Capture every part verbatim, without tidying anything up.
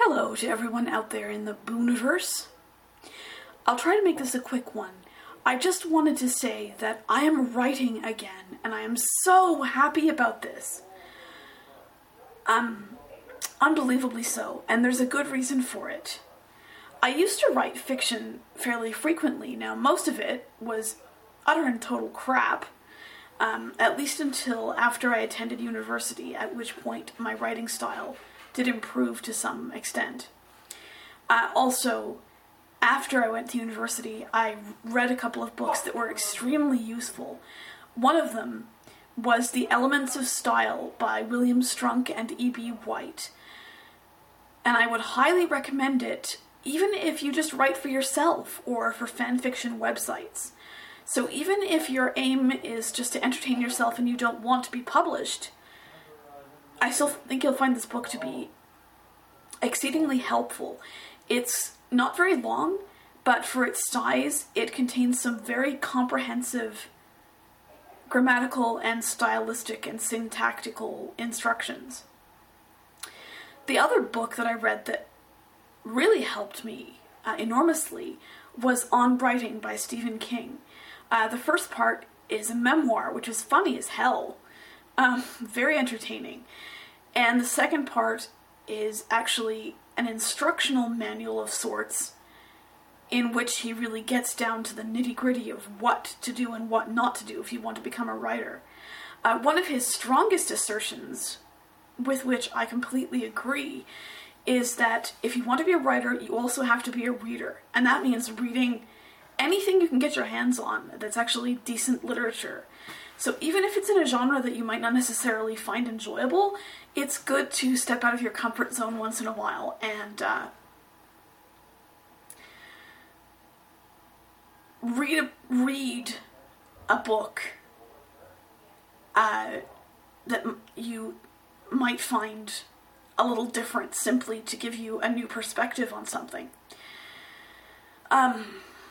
Hello to everyone out there in the Booniverse. I'll try to make this a quick one. I just wanted to say that I am writing again, and I am so happy about this. Um, unbelievably so, and there's a good reason for it. I used to write fiction fairly frequently. Now, most of it was utter and total crap, um, at least until after I attended university, at which point my writing style did improve to some extent. Uh, also, after I went to university, I read a couple of books that were extremely useful. One of them was The Elements of Style by William Strunk and E B White. And I would highly recommend it, even if you just write for yourself or for fanfiction websites. So even if your aim is just to entertain yourself and you don't want to be published, I still think you'll find this book to be exceedingly helpful. It's not very long, but for its size, it contains some very comprehensive grammatical and stylistic and syntactical instructions. The other book that I read that really helped me uh, enormously was On Writing by Stephen King. Uh, the first part is a memoir, which is funny as hell. Um, very entertaining. And the second part is actually an instructional manual of sorts in which he really gets down to the nitty-gritty of what to do and what not to do if you want to become a writer. Uh, one of his strongest assertions, with which I completely agree, is that if you want to be a writer, you also have to be a reader. And that means reading anything you can get your hands on that's actually decent literature. So even if it's in a genre that you might not necessarily find enjoyable, it's good to step out of your comfort zone once in a while and uh, read a, read a book uh, that you might find a little different, simply to give you a new perspective on something. Um...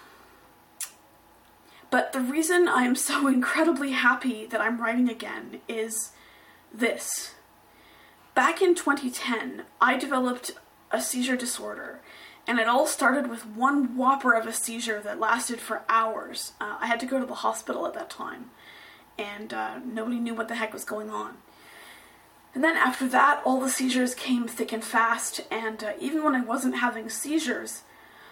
But the reason I'm so incredibly happy that I'm writing again is this. Back in twenty ten, I developed a seizure disorder, and it all started with one whopper of a seizure that lasted for hours. Uh, I had to go to the hospital at that time, and uh, nobody knew what the heck was going on. And then after that, all the seizures came thick and fast, and uh, even when I wasn't having seizures,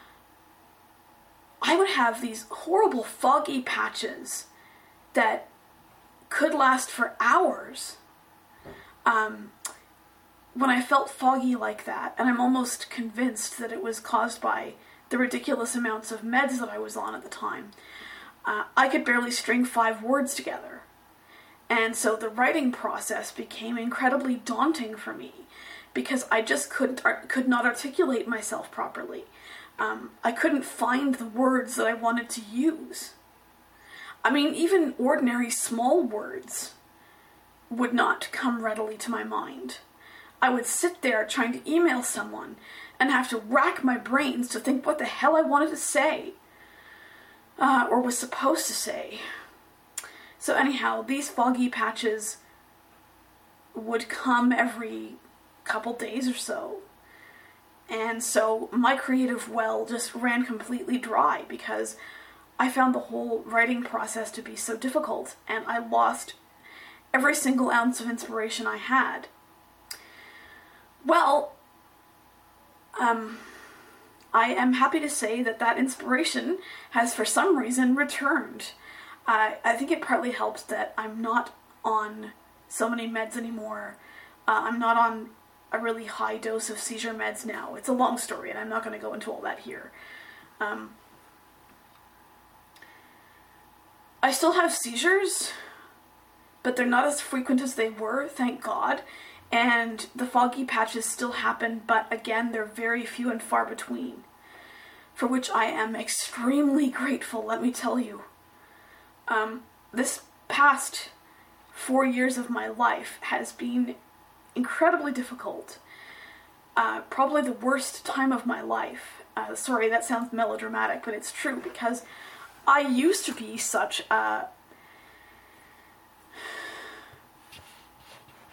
I would have these horrible foggy patches that could last for hours. Um, when I felt foggy like that, and I'm almost convinced that it was caused by the ridiculous amounts of meds that I was on at the time, uh, I could barely string five words together. And so the writing process became incredibly daunting for me, because I just couldn't, could not articulate myself properly. Um, I couldn't find the words that I wanted to use. I mean, even ordinary small words would not come readily to my mind. I would sit there trying to email someone and have to rack my brains to think what the hell I wanted to say, uh, or was supposed to say. So anyhow, these foggy patches would come every couple days or so. And so my creative well just ran completely dry because I found the whole writing process to be so difficult, and I lost every single ounce of inspiration I had. Well, um, I am happy to say that that inspiration has for some reason returned. Uh, I think it partly helps that I'm not on so many meds anymore. Uh, I'm not on a really high dose of seizure meds now. It's a long story, and I'm not going to go into all that here. Um, I still have seizures, but they're not as frequent as they were, thank God, and the foggy patches still happen, but again, they're very few and far between, for which I am extremely grateful, let me tell you. Um, this past four years of my life has been incredibly difficult. Uh, probably the worst time of my life. Uh, sorry, that sounds melodramatic, but it's true, because I used to be such a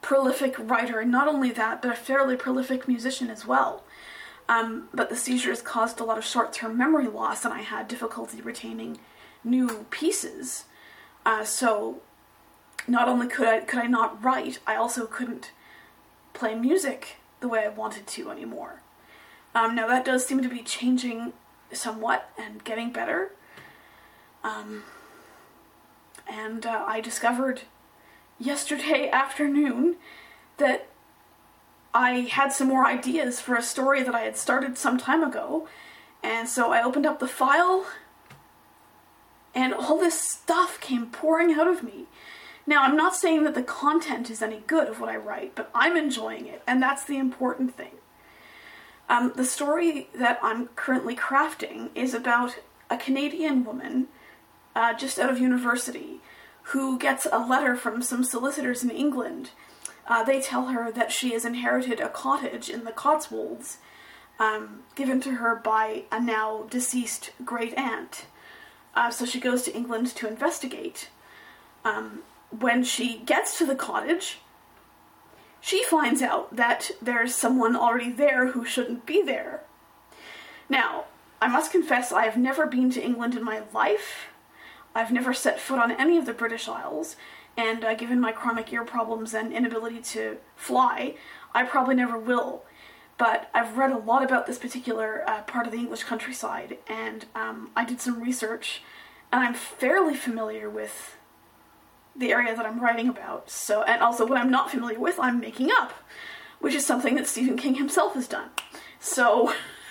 prolific writer, and not only that, but a fairly prolific musician as well. Um, but the seizures caused a lot of short-term memory loss, and I had difficulty retaining new pieces. Uh, so not only could I could I not write, I also couldn't play music the way I wanted to anymore. Um, now that does seem to be changing somewhat and getting better. Um, and uh, I discovered yesterday afternoon that I had some more ideas for a story that I had started some time ago, and so I opened up the file, and all this stuff came pouring out of me. Now, I'm not saying that the content is any good of what I write, but I'm enjoying it, and that's the important thing. Um, the story that I'm currently crafting is about a Canadian woman, uh, just out of university, who gets a letter from some solicitors in England. Uh, they tell her that she has inherited a cottage in the Cotswolds, um, given to her by a now deceased great-aunt. Uh, so she goes to England to investigate. Um, when she gets to the cottage, she finds out that there's someone already there who shouldn't be there. Now, I must confess I have never been to England in my life. I've never set foot on any of the British Isles, and uh, given my chronic ear problems and inability to fly, I probably never will. But I've read a lot about this particular uh, part of the English countryside, and um, I did some research, and I'm fairly familiar with the area that I'm writing about. So, and also what I'm not familiar with, I'm making up, which is something that Stephen King himself has done. So,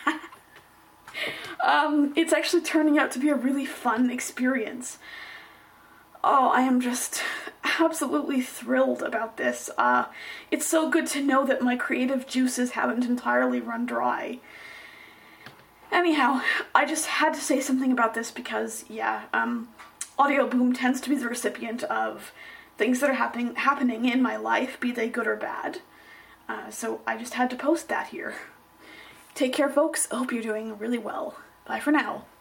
um, it's actually turning out to be a really fun experience. Oh, I am just absolutely thrilled about this. Uh, it's so good to know that my creative juices haven't entirely run dry. Anyhow, I just had to say something about this because, yeah, um, Audio Boom tends to be the recipient of things that are happening happening in my life, be they good or bad. Uh, so I just had to post that here. Take care, folks. I hope you're doing really well. Bye for now.